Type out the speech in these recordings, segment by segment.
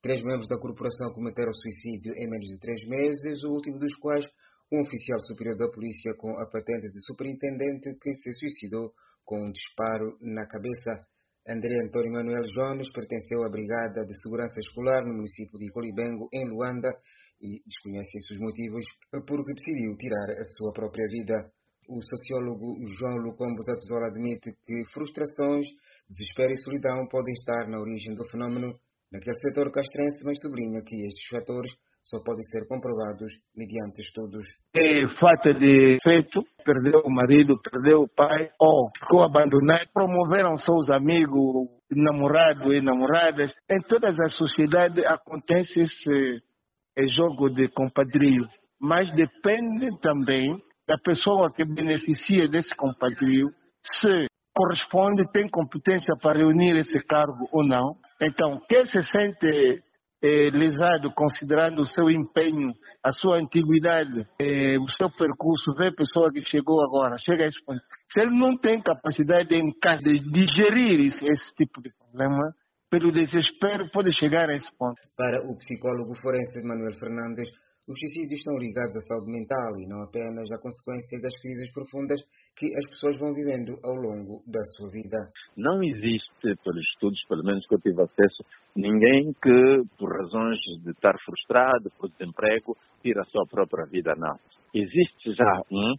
3 membros da corporação cometeram suicídio em menos de 3 meses, o último dos quais um oficial superior da polícia com a patente de superintendente que se suicidou com um disparo na cabeça. André Antônio Manuel Jones pertenceu à Brigada de Segurança Escolar no município de Colibengo, em Luanda, e desconhecem-se os motivos porque decidiu tirar a sua própria vida. O sociólogo João Lucombo Zatozola admite que frustrações, desespero e solidão podem estar na origem do fenómeno naquele setor castrense, mas sublinha que estes fatores só podem ser comprovados mediante estudos. É falta de feito, perdeu o marido, perdeu o pai, ou ficou abandonado, promoveram seus amigos, namorados e namoradas. Em todas as sociedades acontece esse jogo de compadrio, mas depende também da pessoa que beneficia desse compadrio, se corresponde, tem competência para reunir esse cargo ou não. Então, quem se sente lesado, considerando o seu empenho, a sua antiguidade, o seu percurso, vê a pessoa que chegou agora, chega a esse ponto. Se ele não tem capacidade de digerir esse tipo de problema, pelo desespero pode chegar a esse ponto. Para o psicólogo forense Manuel Fernandes, os suicídios estão ligados à saúde mental e não apenas a consequências das crises profundas que as pessoas vão vivendo ao longo da sua vida. Não existe, pelos estudos, pelo menos que eu tive acesso, ninguém que, por razões de estar frustrado, por desemprego, tira a sua própria vida, não. Existe já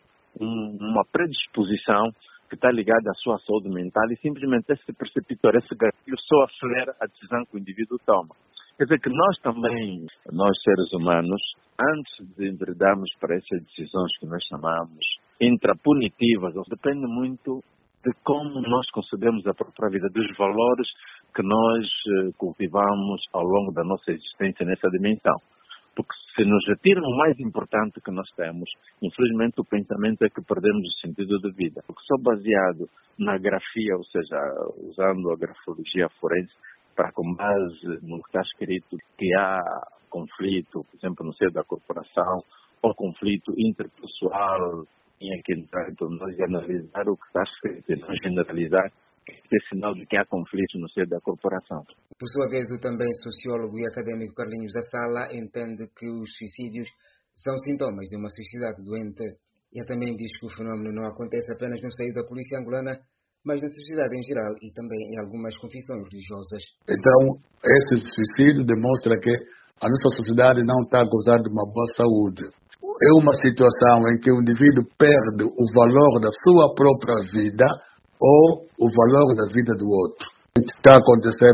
uma predisposição que está ligada à sua saúde mental e simplesmente esse preceptor, esse gatilho só acelera a decisão que o indivíduo toma. Quer dizer que nós também, nós seres humanos, antes de enveredarmos para essas decisões que nós chamamos intrapunitivas, depende muito de como nós concebemos a própria vida, dos valores que nós cultivamos ao longo da nossa existência nessa dimensão. Porque se nos retiram o mais importante que nós temos, infelizmente o pensamento é que perdemos o sentido de vida. Porque só baseado na grafia, ou seja, usando a grafologia forense, para com base no que está escrito que há conflito, por exemplo, no seio da corporação, ou conflito interpessoal, tinha que entrar entre nós e analisar o que está escrito e não generalizar, que é sinal de que há conflito no seio da corporação. Por sua vez, o também sociólogo e académico Carlinhos Assala entende que os suicídios são sintomas de uma sociedade doente. Ele também diz que o fenómeno não acontece apenas no seio da polícia angolana, mas na sociedade em geral e também em algumas confissões religiosas. Então, esse suicídio demonstra que a nossa sociedade não está a gozar de uma boa saúde. É uma situação em que o indivíduo perde o valor da sua própria vida ou o valor da vida do outro. Está acontecendo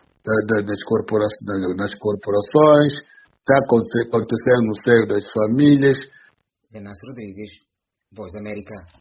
nas corporações, está acontecendo no seio das famílias. Venâncio Rodrigues, Voz da América.